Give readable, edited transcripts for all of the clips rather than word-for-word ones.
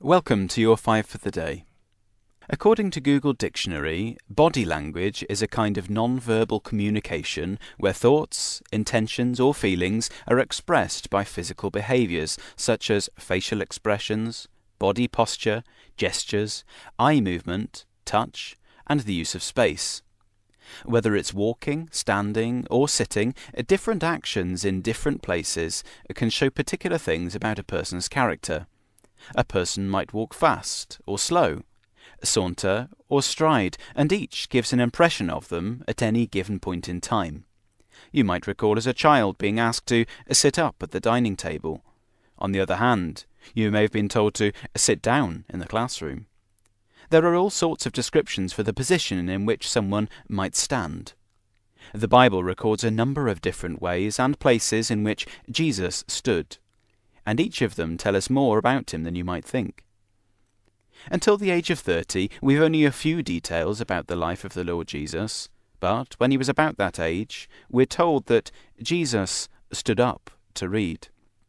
Welcome to your 5 for the day. According to Google Dictionary, body language is a kind of non-verbal communication where thoughts, intentions or feelings are expressed by physical behaviours such as facial expressions, body posture, gestures, eye movement, touch, and the use of space. Whether it's walking, standing or sitting, different actions in different places can show particular things about a person's character. A person might walk fast or slow, saunter or stride, and each gives an impression of them at any given point in time. You might recall as a child being asked to sit up at the dining table. On the other hand, you may have been told to sit down in the classroom. There are all sorts of descriptions for the position in which someone might stand. The Bible records a number of different ways and places in which Jesus stood, and each of them tell us more about him than you might think. Until the age of 30, we've only a few details about the life of the Lord Jesus, but when he was about that age, we're told that Jesus stood up to read.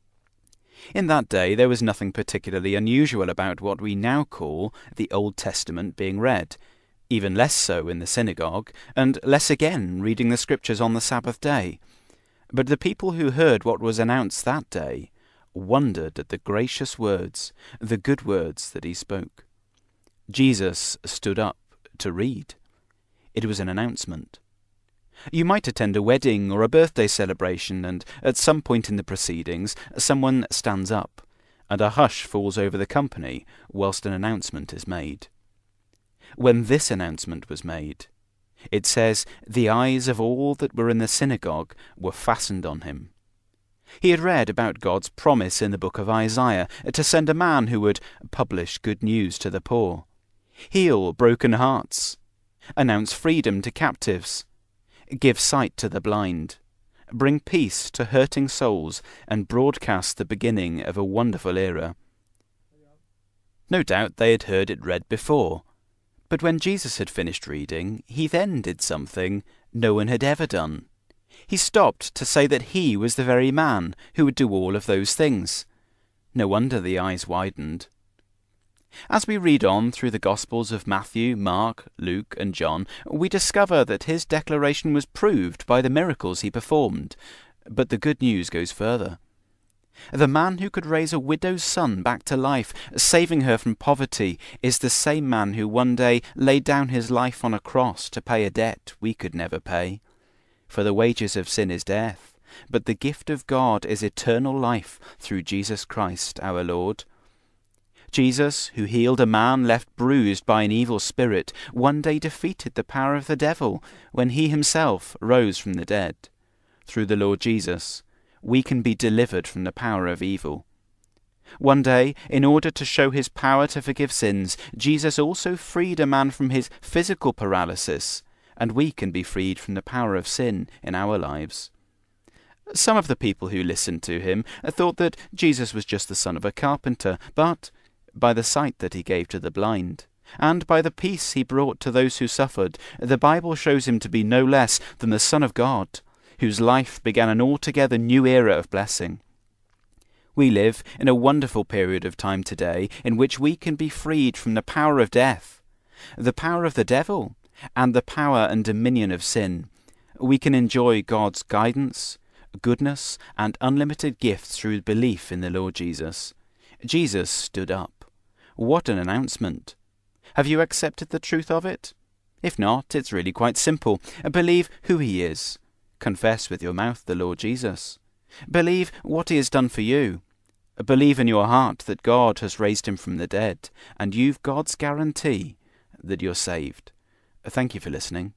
In that day, there was nothing particularly unusual about what we now call the Old Testament being read, even less so in the synagogue, and less again reading the Scriptures on the Sabbath day. But the people who heard what was announced that day wondered at the gracious words, the good words that he spoke. Jesus stood up to read. It was an announcement. You might attend a wedding or a birthday celebration, and at some point in the proceedings, someone stands up, and a hush falls over the company whilst an announcement is made. When this announcement was made, it says, the eyes of all that were in the synagogue were fastened on him. He had read about God's promise in the book of Isaiah to send a man who would publish good news to the poor, heal broken hearts, announce freedom to captives, give sight to the blind, bring peace to hurting souls, and broadcast the beginning of a wonderful era. No doubt they had heard it read before, but when Jesus had finished reading, he then did something no one had ever done. He stopped to say that he was the very man who would do all of those things. No wonder the eyes widened. As we read on through the Gospels of Matthew, Mark, Luke, and John, we discover that his declaration was proved by the miracles he performed. But the good news goes further. The man who could raise a widow's son back to life, saving her from poverty, is the same man who one day laid down his life on a cross to pay a debt we could never pay. For the wages of sin is death, but the gift of God is eternal life through Jesus Christ our Lord. Jesus, who healed a man left bruised by an evil spirit, one day defeated the power of the devil when he himself rose from the dead. Through the Lord Jesus, we can be delivered from the power of evil. One day, in order to show his power to forgive sins, Jesus also freed a man from his physical paralysis, and we can be freed from the power of sin in our lives. Some of the people who listened to him thought that Jesus was just the son of a carpenter, but by the sight that he gave to the blind, and by the peace he brought to those who suffered, the Bible shows him to be no less than the Son of God, whose life began an altogether new era of blessing. We live in a wonderful period of time today in which we can be freed from the power of death, the power of the devil, and the power and dominion of sin. We can enjoy God's guidance, goodness, and unlimited gifts through belief in the Lord Jesus. Jesus stood up. What an announcement! Have you accepted the truth of it? If not, it's really quite simple. Believe who he is. Confess with your mouth the Lord Jesus. Believe what he has done for you. Believe in your heart that God has raised him from the dead, and you've God's guarantee that you're saved. Thank you for listening.